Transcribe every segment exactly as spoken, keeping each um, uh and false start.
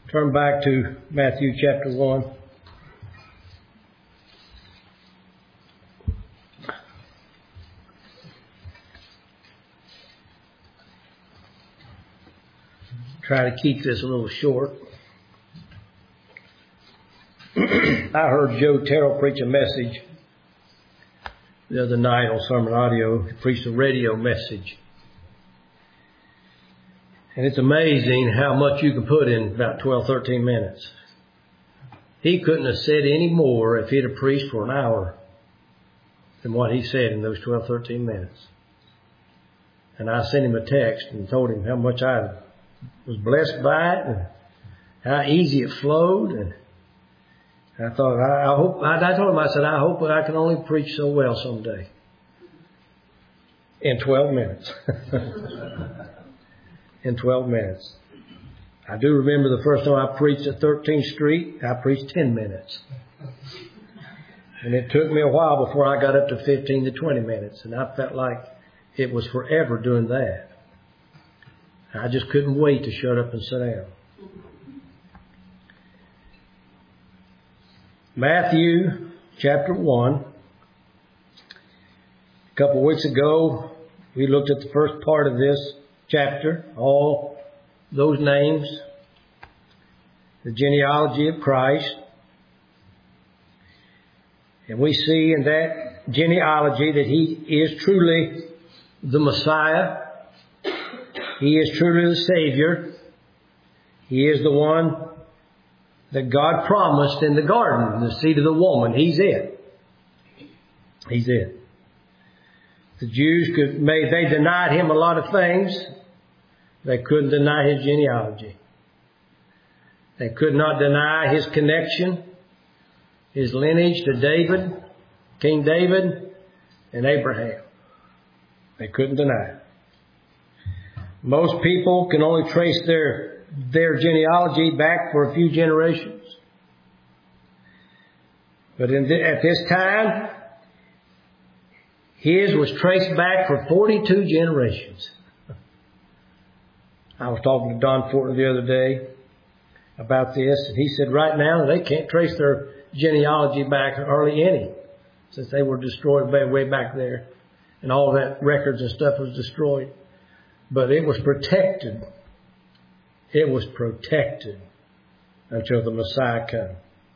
Turn back to Matthew chapter one. Try to keep this a little short. I heard Joe Terrell preach a message the other night on Sermon Audio. He preached a radio message. And it's amazing how much you can put in about twelve, thirteen minutes. He couldn't have said any more if he'd have preached for an hour than what he said in those twelve, thirteen minutes. And I sent him a text and told him how much I was blessed by it and how easy it flowed. And I thought, I, I hope, I, I told him, I said, I hope I can only preach so well someday. In twelve minutes. In twelve minutes. I do remember the first time I preached at thirteenth Street, I preached ten minutes. And it took me a while before I got up to fifteen to twenty minutes. And I felt like it was forever doing that. I just couldn't wait to shut up and sit down. Matthew chapter one. A couple of weeks ago, we looked at the first part of this chapter, all those names, the genealogy of Christ. And we see in that genealogy that He is truly the Messiah. He is truly the Savior. He is the one that God promised in the garden, the seed of the woman. He's it. He's it. The Jews could, may, they denied Him a lot of things. They couldn't deny His genealogy. They could not deny His connection, His lineage to David, King David, and Abraham. They couldn't deny it. Most people can only trace their, their genealogy back for a few generations. But in the, at this time, His was traced back for forty-two generations. I was talking to Don Fortin the other day about this, and he said right now they can't trace their genealogy back hardly any, since they were destroyed way, way back there, and all that records and stuff was destroyed. But it was protected. It was protected until the Messiah came.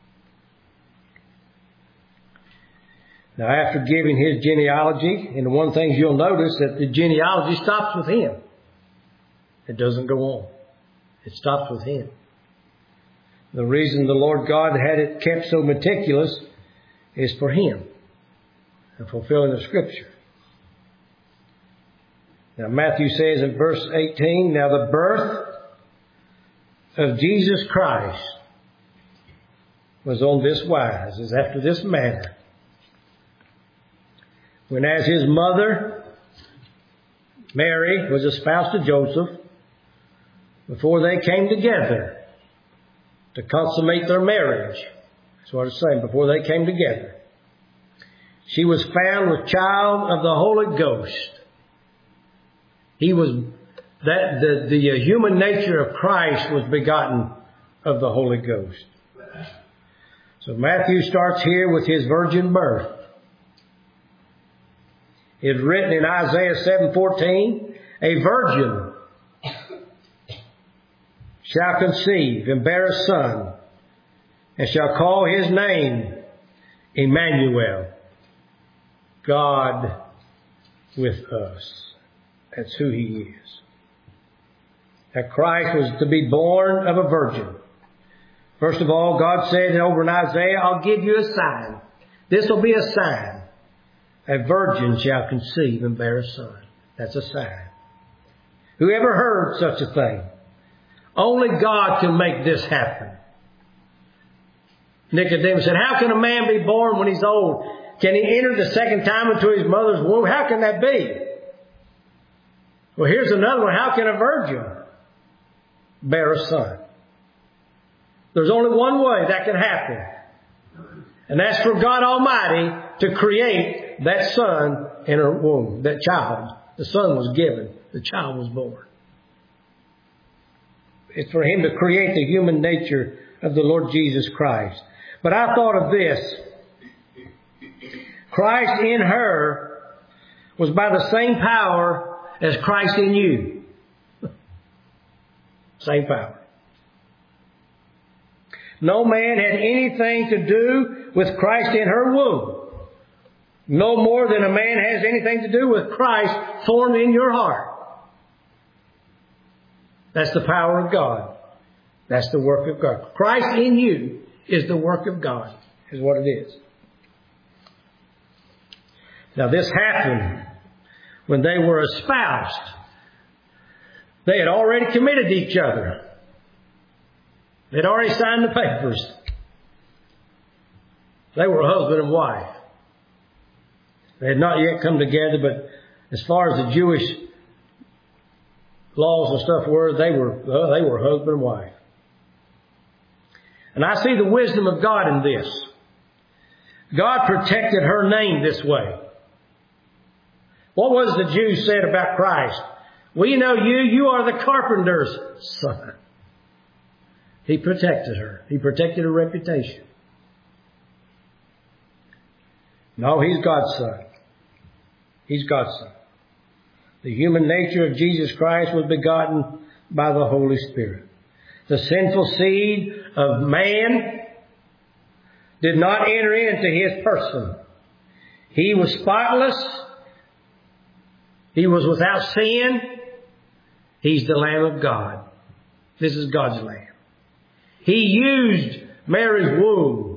Now, after giving His genealogy, and one thing you'll notice that the genealogy stops with Him. It doesn't go on. It stops with Him. The reason the Lord God had it kept so meticulous is for Him and fulfilling the Scripture. Now, Matthew says in verse eighteen, now the birth of Jesus Christ was on this wise, is after this manner. When as His mother, Mary, was espoused to Joseph, before they came together to consummate their marriage. That's what it's saying, before they came together. She was found with child of the Holy Ghost. He was, that the, the human nature of Christ was begotten of the Holy Ghost. So Matthew starts here with His virgin birth. It's written in Isaiah seven fourteen, a virgin shall conceive and bear a son, and shall call His name Emmanuel, God with us. That's who He is. That Christ was to be born of a virgin. First of all, God said over in Isaiah, I'll give you a sign. This will be a sign. A virgin shall conceive and bear a son. That's a sign. Whoever heard such a thing? Only God can make this happen. Nicodemus said, how can a man be born when he's old? Can he enter the second time into his mother's womb? How can that be? Well, here's another one. How can a virgin bear a son? There's only one way that can happen. And that's for God Almighty to create that son in her womb, that child. The son was given. The child was born. It's for Him to create the human nature of the Lord Jesus Christ. But I thought of this. Christ in her was by the same power as Christ in you. Same power. No man had anything to do with Christ in her womb. No more than a man has anything to do with Christ formed in your heart. That's the power of God. That's the work of God. Christ in you is the work of God, is what it is. Now this happened when they were espoused. They had already committed to each other. They'd already signed the papers. They were husband and wife. They had not yet come together, but as far as the Jewish laws and stuff were, they were uh, they were husband and wife. And I see the wisdom of God in this. God protected her name this way. What was the Jews said about Christ? We know you, you are the carpenter's son. He protected her. He protected her reputation. No, He's God's son. He's God's son. The human nature of Jesus Christ was begotten by the Holy Spirit. The sinful seed of man did not enter into His person. He was spotless. He was without sin. He's the Lamb of God. This is God's Lamb. He used Mary's womb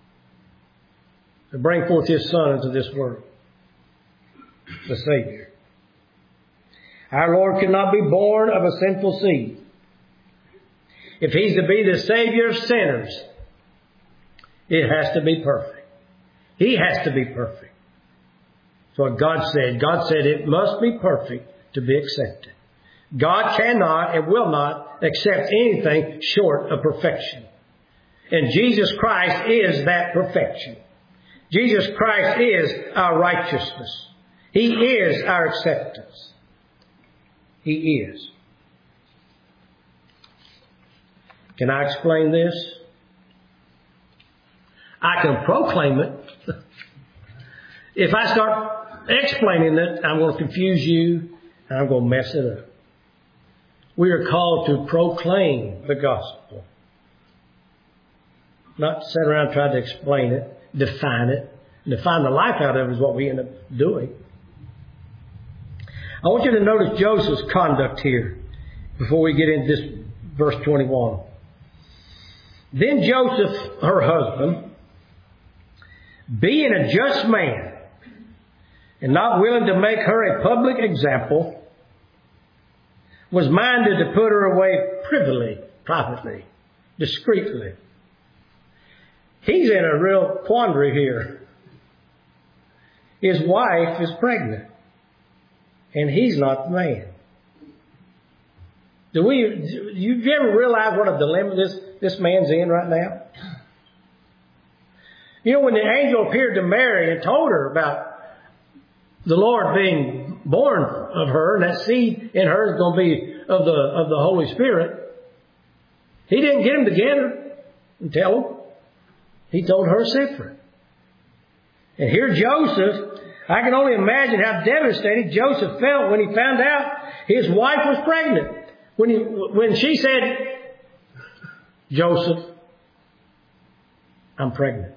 to bring forth His Son into this world, the Savior. Our Lord could not be born of a sinful seed. If He's to be the Savior of sinners, it has to be perfect. He has to be perfect. That's what God said. God said it must be perfect to be accepted. God cannot and will not accept anything short of perfection. And Jesus Christ is that perfection. Jesus Christ is our righteousness. He is our acceptance. He is. Can I explain this? I can proclaim it. If I start explaining it, I'm going to confuse you and I'm going to mess it up. We are called to proclaim the gospel. Not sit around and try to explain it, define it. Define the life out of it is what we end up doing. I want you to notice Joseph's conduct here before we get into this verse twenty-one. Then Joseph, her husband, being a just man and not willing to make her a public example, was minded to put her away privily, privately, discreetly. He's in a real quandary here. His wife is pregnant, and he's not the man. Do we? Do you ever realize what a dilemma this, this man's in right now? You know, when the angel appeared to Mary and told her about the Lord being born of her, and that seed in her is going to be of the of the Holy Spirit, He didn't get them together and tell them. He told her separate. And here Joseph, I can only imagine how devastated Joseph felt when he found out his wife was pregnant. When he, when she said, Joseph, I'm pregnant.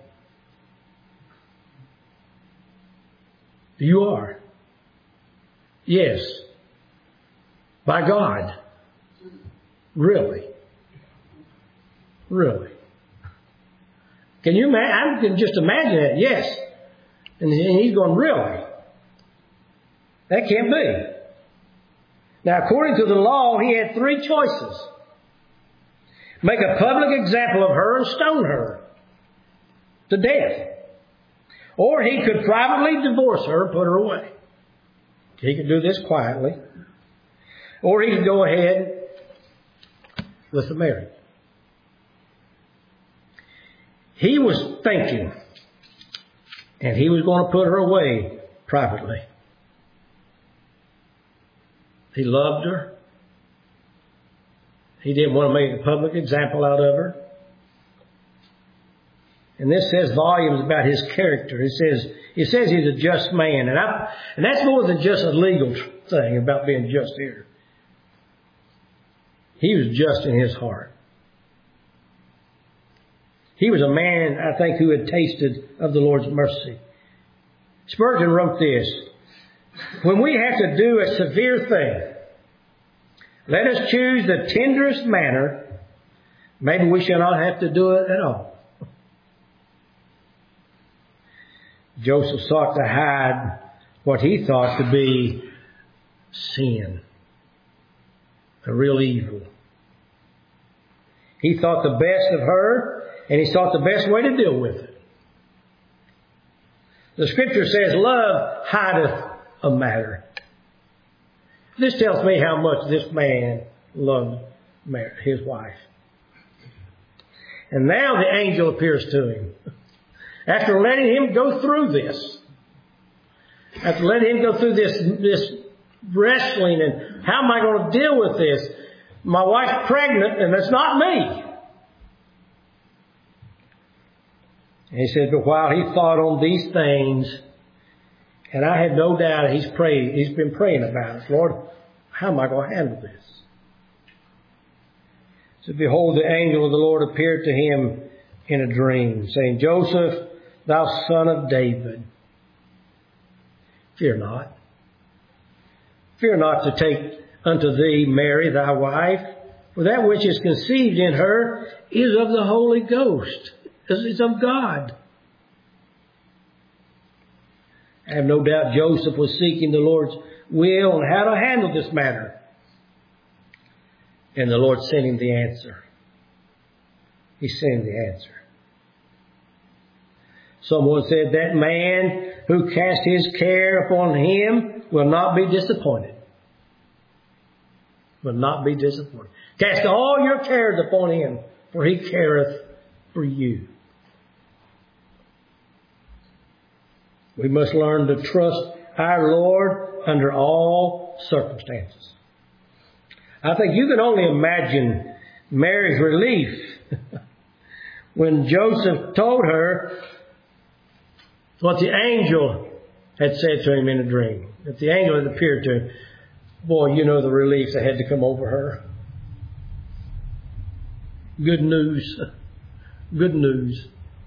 You are. Yes. By God. Really. Really. Can you imagine? I can just imagine that. Yes. And he's going, really? That can't be. Now, according to the law, he had three choices. Make a public example of her and stone her to death. Or he could privately divorce her and put her away. He could do this quietly. Or he could go ahead with the marriage. He was thinking, and he was going to put her away privately. He loved her. He didn't want to make a public example out of her. And this says volumes about his character. It says, it says he's a just man. And I, and that's more than just a legal thing about being just here. He was just in his heart. He was a man, I think, who had tasted of the Lord's mercy. Spurgeon wrote this: when we have to do a severe thing, let us choose the tenderest manner. Maybe we shall not have to do it at all. Joseph sought to hide what he thought to be sin, a real evil. He thought the best of her, and he thought the best way to deal with it. The Scripture says, love hideth a matter. This tells me how much this man loved his wife. And now the angel appears to him. After letting him go through this, after letting him go through this, this wrestling and how am I going to deal with this? My wife's pregnant and it's not me. And he said, but while he thought on these things, and I had no doubt he's prayed, he's been praying about it. Lord, how am I going to handle this? So behold, the angel of the Lord appeared to him in a dream, saying, Joseph, thou son of David, fear not. Fear not to take unto thee Mary thy wife, for that which is conceived in her is of the Holy Ghost, is of God. I have no doubt Joseph was seeking the Lord's will on how to handle this matter. And the Lord sent him the answer. He sent him the answer. Someone said that man who cast his care upon him will not be disappointed. Will not be disappointed. Cast all your cares upon him, for he careth for you. We must learn to trust our Lord under all circumstances. I think you can only imagine Mary's relief when Joseph told her what the angel had said to him in a dream. That the angel had appeared to him. Boy, you know the relief that had to come over her. Good news. Good news.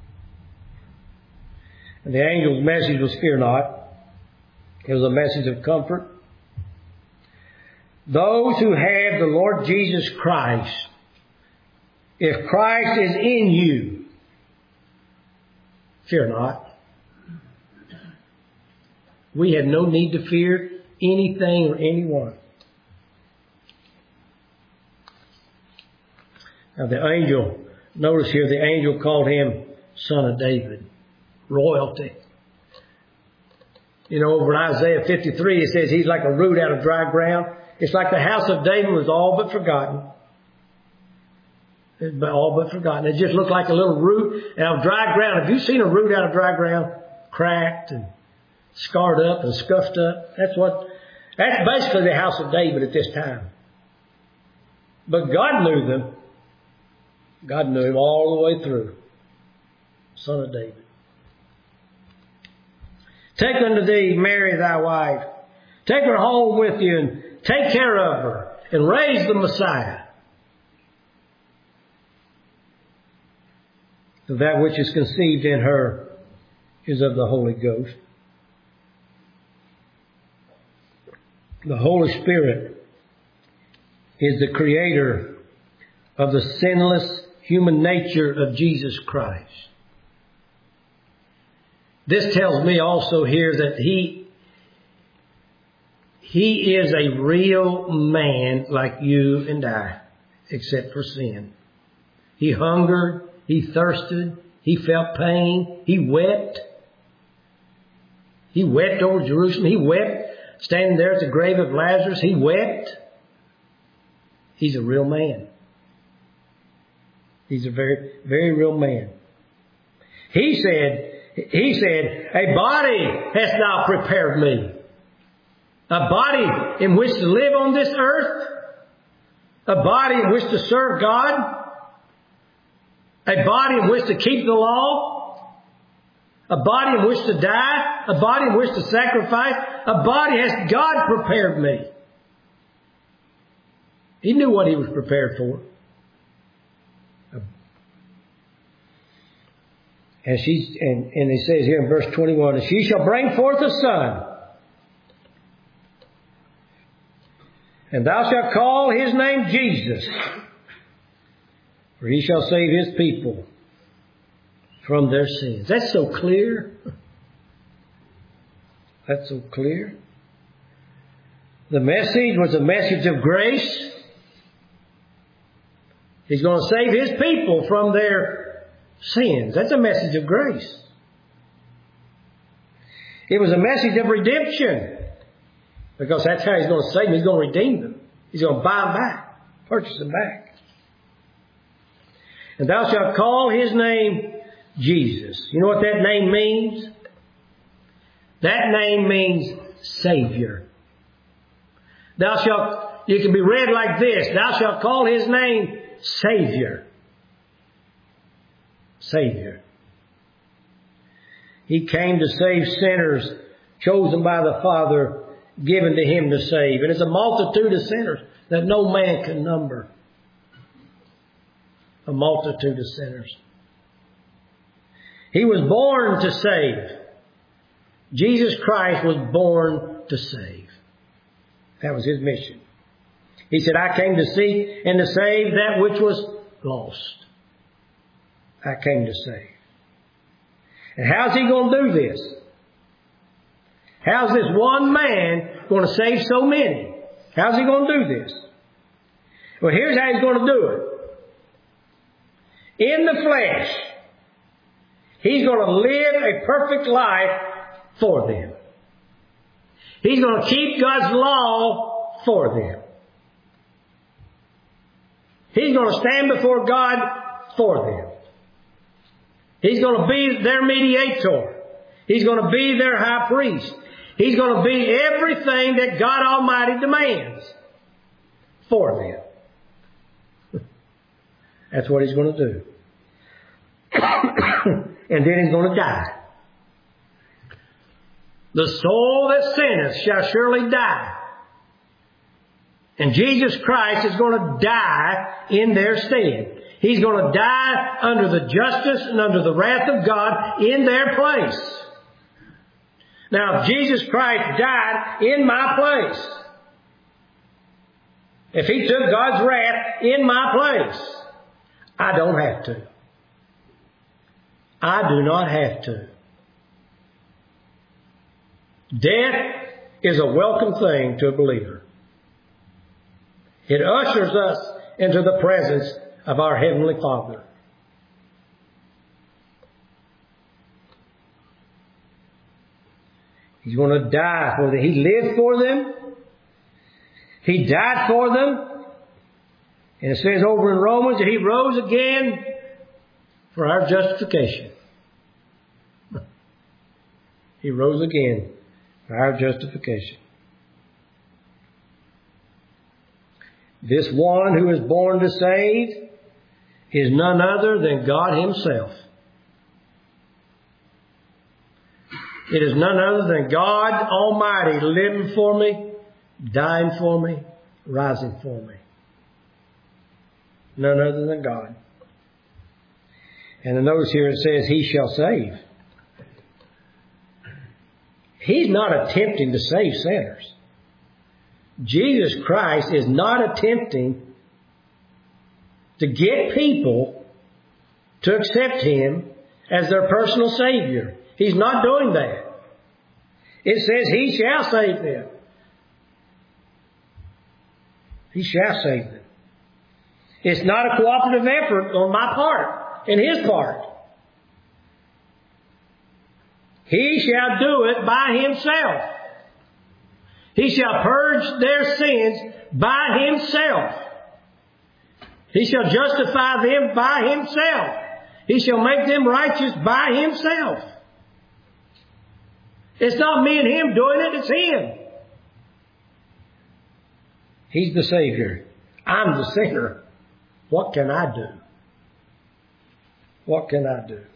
And the angel's message was fear not. It was a message of comfort. Those who have the Lord Jesus Christ, if Christ is in you, fear not. We have no need to fear anything or anyone. Now the angel, notice here the angel called him Son of David. Royalty. You know, over in Isaiah fifty-three it says he's like a root out of dry ground. It's like the house of David was all but forgotten. It's all but forgotten. It just looked like a little root out of dry ground. Have you seen a root out of dry ground? Cracked and scarred up and scuffed up. That's what, that's basically the house of David at this time. But God knew them. God knew him all the way through. Son of David. Take unto thee Mary thy wife. Take her home with you and take care of her and raise the Messiah. So that which is conceived in her is of the Holy Ghost. The Holy Spirit is the creator of the sinless human nature of Jesus Christ. This tells me also here that he, he is a real man like you and I, except for sin. He hungered, he thirsted, he felt pain, he wept. He wept over Jerusalem, he wept standing there at the grave of Lazarus, he wept. He's a real man. He's a very, very real man. He said, He said, a body hast thou prepared me. A body in which to live on this earth. a body in which to serve God, a body in which to keep the law, a body in which to die, a body in which to sacrifice, a body as God prepared me. He knew what he was prepared for. And she and, and he says here in verse twenty-one, and she shall bring forth a son, and thou shalt call his name Jesus, for he shall save his people from their sins. That's so clear. That's so clear. The message was a message of grace. He's going to save his people from their sins. That's a message of grace. It was a message of redemption, because that's how he's going to save them. He's going to redeem them. He's going to buy them back, purchase them back. And thou shalt call his name Jesus. You know what that name means? That name means Savior. Thou shalt, it can be read like this: thou shalt call his name Savior. Savior. He came to save sinners chosen by the Father, given to him to save. And it's a multitude of sinners that no man can number. A multitude of sinners. He was born to save. Jesus Christ was born to save. That was his mission. He said, I came to seek and to save that which was lost. I came to save. And how's he going to do this? How's this one man going to save so many? How's he going to do this? Well, here's how he's going to do it. In the flesh, he's going to live a perfect life for them. He's going to keep God's law for them. He's going to stand before God for them. He's going to be their mediator. He's going to be their high priest. He's going to be everything that God Almighty demands for them. That's what he's going to do. And then he's going to die. The soul that sinneth shall surely die. And Jesus Christ is going to die in their stead. He's going to die under the justice and under the wrath of God in their place. Now, if Jesus Christ died in my place, if he took God's wrath in my place, I don't have to. I do not have to. Death is a welcome thing to a believer. It ushers us into the presence of our Heavenly Father. He's going to die for them. He lived for them. He died for them. And it says over in Romans that he rose again for our justification. He rose again for our justification. This one who is born to save is none other than God himself. It is none other than God Almighty living for me, dying for me, rising for me. None other than God. And notice here it says, he shall save. He's not attempting to save sinners. Jesus Christ is not attempting to get people to accept him as their personal Savior. He's not doing that. It says he shall save them. He shall save them. It's not a cooperative effort on my part and his part. He shall do it by himself. He shall purge their sins by himself. He shall justify them by himself. He shall make them righteous by himself. It's not me and him doing it, it's him. He's the Savior. I'm the sinner. What can I do? What can I do?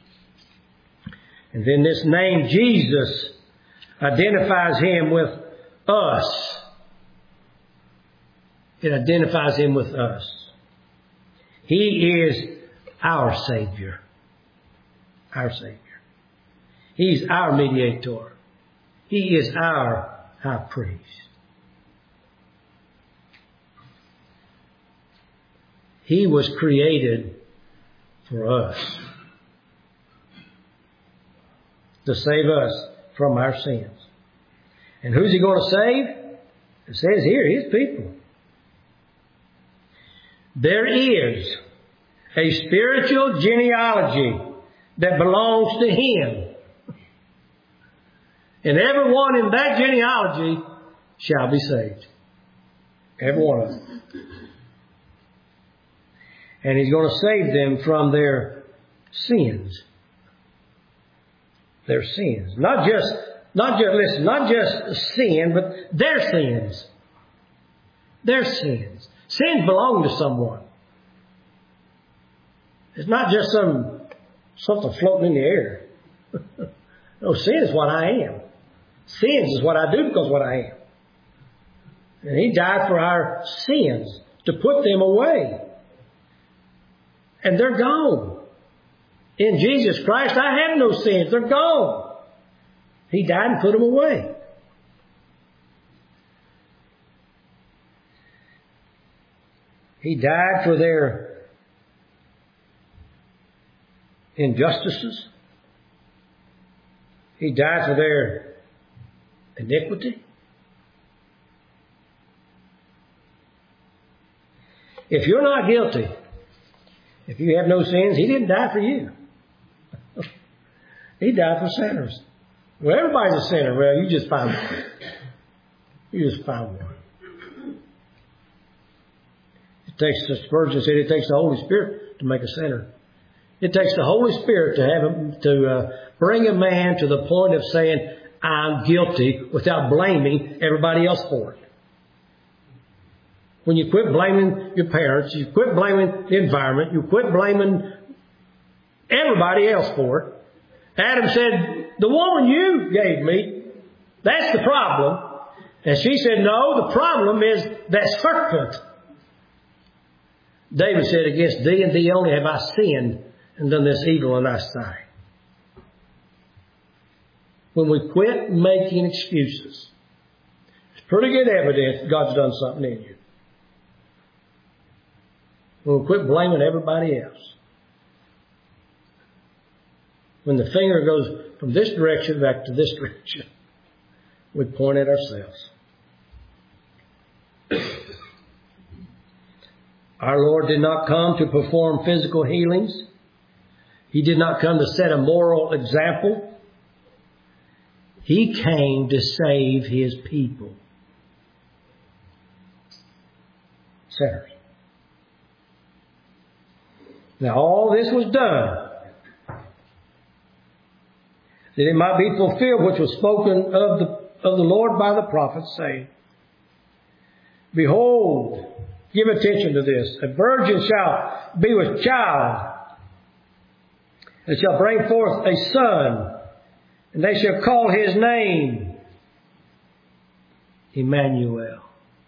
And then this name Jesus identifies Him with us. It identifies Him with us. He is our Savior. Our Savior. He's our mediator. He is our high priest. He was created for us, to save us from our sins. And who's He going to save? It says here, His people. There is a spiritual genealogy that belongs to Him. And everyone in that genealogy shall be saved. Every one of them. And He's going to save them from their sins. Their sins. Not just, not just, listen, not just sin, but their sins. Their sins. Sins belong to someone. It's not just some something floating in the air. No, sin is what I am. Sins is what I do because what I am. And He died for our sins to put them away. And they're gone. In Jesus Christ, I have no sins. They're gone. He died and put them away. He died for their injustices. He died for their iniquity. If you're not guilty, if you have no sins, He didn't die for you. He died for sinners. Well, everybody's a sinner. Well, you just found one. You just found one. It takes, Spurgeon said, it takes the Holy Spirit to make a sinner. It takes the Holy Spirit to have him, to uh, bring a man to the point of saying, I'm guilty, without blaming everybody else for it. When you quit blaming your parents, you quit blaming the environment, you quit blaming everybody else for it. Adam said, the woman you gave me, that's the problem. And she said, no, the problem is that serpent. David said, against thee and thee only have I sinned and done this evil in thy sight. When we quit making excuses, it's pretty good evidence God's done something in you. When we quit blaming everybody else. When the finger goes from this direction back to this direction, we point at ourselves. Our Lord did not come to perform physical healings. He did not come to set a moral example. He came to save His people. Sinners. Now all this was done that it might be fulfilled which was spoken of the, of the Lord by the prophet, saying, behold, give attention to this, a virgin shall be with child, and shall bring forth a son, and they shall call His name Emmanuel.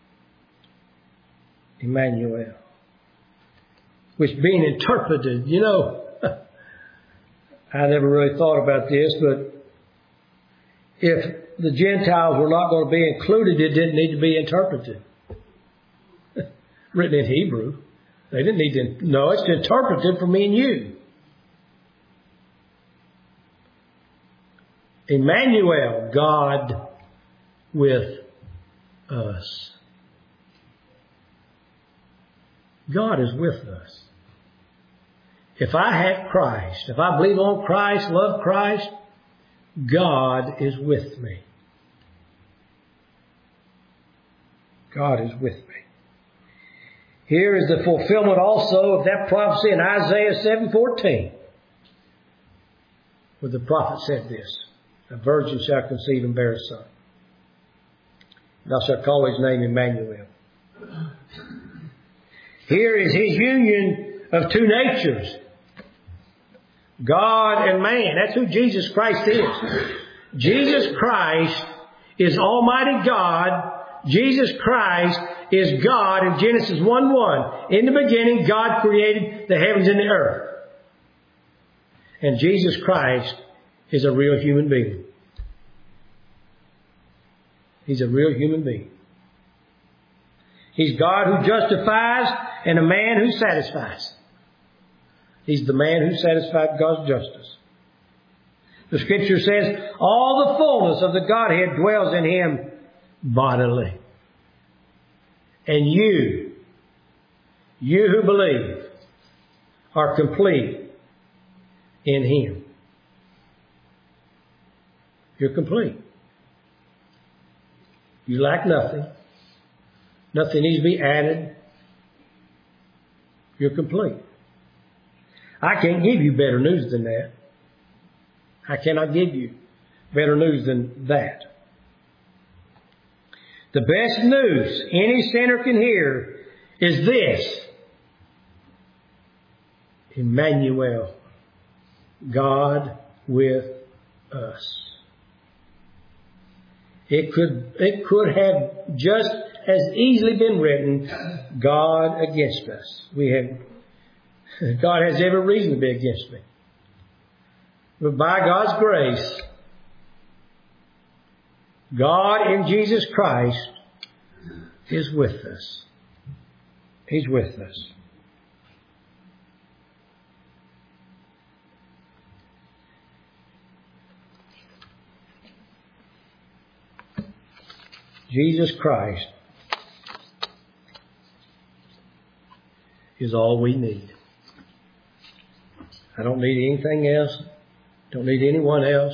Emmanuel. Which being interpreted, you know, I never really thought about this, but if the Gentiles were not going to be included, it didn't need to be interpreted. Written in Hebrew. They didn't need to, no, it's interpreted for me and you. Emmanuel, God with us. God is with us. If I have Christ, if I believe on Christ, love Christ, God is with me. God is with me. Here is the fulfillment also of that prophecy in Isaiah seven fourteen, where the prophet said this, a virgin shall conceive and bear a son. Thou shalt call His name Emmanuel. Here is His union of two natures. God and man. That's who Jesus Christ is. Jesus Christ is Almighty God. Jesus Christ is God in Genesis one one. In the beginning, God created the heavens and the earth. And Jesus Christ is a real human being. He's a real human being. He's God who justifies and a man who satisfies. He's the man who satisfied God's justice. The Scripture says, all the fullness of the Godhead dwells in Him bodily. And you, you who believe, are complete in Him. You're complete. You lack nothing. Nothing needs to be added. You're complete. I can't give you better news than that. I cannot give you better news than that. The best news any sinner can hear is this: Emmanuel, God with us. It could, it could have just as easily been written, God against us. We have, God has every reason to be against me. But by God's grace, God in Jesus Christ is with us. He's with us. Jesus Christ is all we need. I don't need anything else. Don't need anyone else.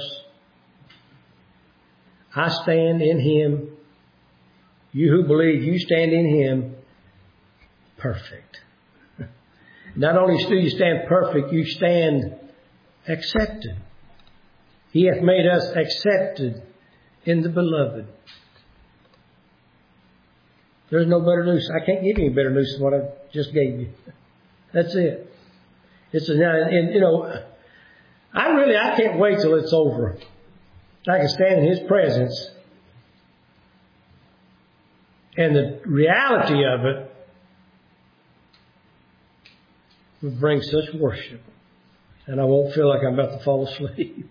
I stand in Him. You who believe, you stand in Him perfect. Not only do you stand perfect, you stand accepted. He hath made us accepted in the Beloved. There's no better news. I can't give you any better news than what I just gave you. That's it. It's a, and you know, I really, I can't wait till it's over. I can stand in His presence, and the reality of it will bring such worship, and I won't feel like I'm about to fall asleep.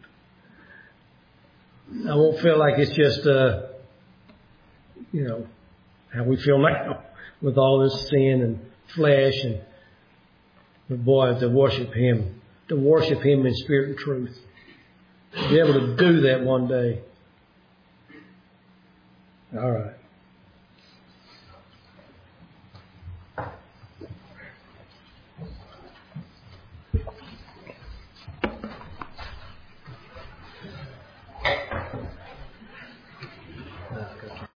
I won't feel like it's just, uh, you know, how we feel now with all this sin and flesh, and but boy, to worship Him, to worship Him in spirit and truth, to be able to do that one day. All right.